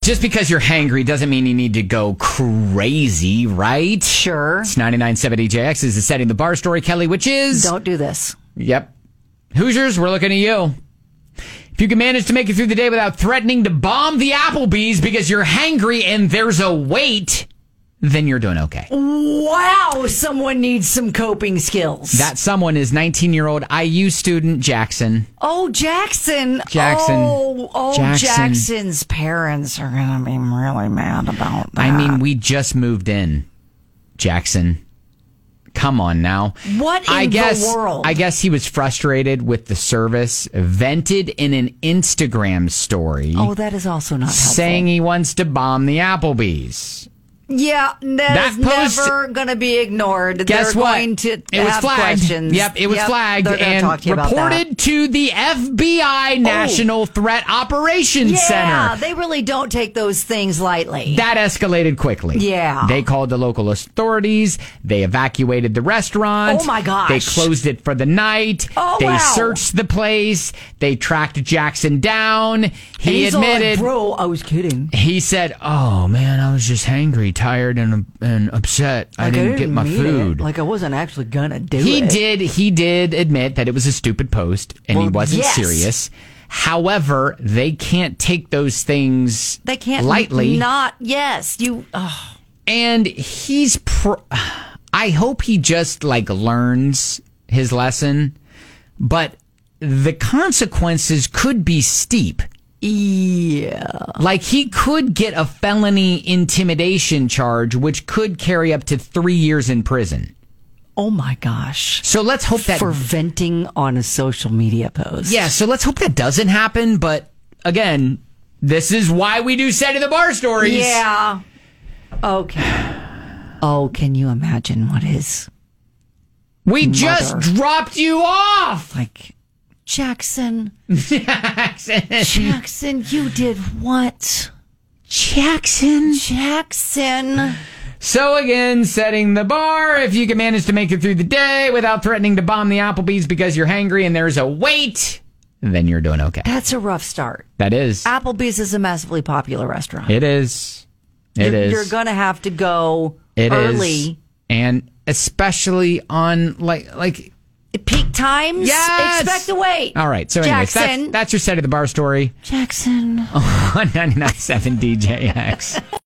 Just because you're hangry doesn't mean you need to go crazy, right? Sure. It's 99.7 DJX is the Setting the Bar story, Kelly, which is... Don't do this. Yep. Hoosiers, we're looking at you. If you can manage to make it through the day without threatening to bomb the Applebee's because you're hangry and there's a wait, then you're doing okay. Wow, someone needs some coping skills. That someone is 19-year-old IU student Jackson. Oh, Jackson. Jackson. Jackson. Jackson's parents are going to be really mad about that. I mean, we just moved in, Jackson. Come on now. What in the world? I guess he was frustrated with the service, vented in an Instagram story. Oh, that is also not helpful. Saying he wants to bomb the Applebee's. Yeah, that is post, never going to be ignored. Guess They're what? going to it was have flagged. questions. Yep, it was flagged and and reported to the FBI National Threat Operations Center. Yeah, they really don't take those things lightly. That escalated quickly. Yeah. They called the local authorities. They evacuated the restaurant. Oh, my gosh. They closed it for the night. Oh, they wow. searched the place. They tracked Jackson down. He admitted, bro, I was kidding. He said, "Oh man, I was just hangry, tired, and upset. I didn't get my food." Like I wasn't actually gonna do He it. He did admit that it was a stupid post and he wasn't serious. However, they can't take those things They can't lightly. And he's I hope he just learns his lesson, but the consequences could be steep. Yeah. Like he could get a felony intimidation charge, which could carry up to 3 years in prison. Oh my gosh. So let's hope that... For venting on a social media post. Yeah, so let's hope that doesn't happen. But again, this is why we do Set of the Bar stories. Yeah. Okay. Oh, can you imagine what his We mother, just dropped you off! Jackson, Jackson, you did what? Jackson. So again, setting the bar. If you can manage to make it through the day without threatening to bomb the Applebee's because you're hangry and there's a wait, then you're doing okay. That's a rough start. That is. Applebee's is a massively popular restaurant. It is. You're going to have to go early. And especially on like peak times. Yes. Expect to wait. All right. So anyways, that's your Set of the Bar story. Jackson. On 99.7 DJX.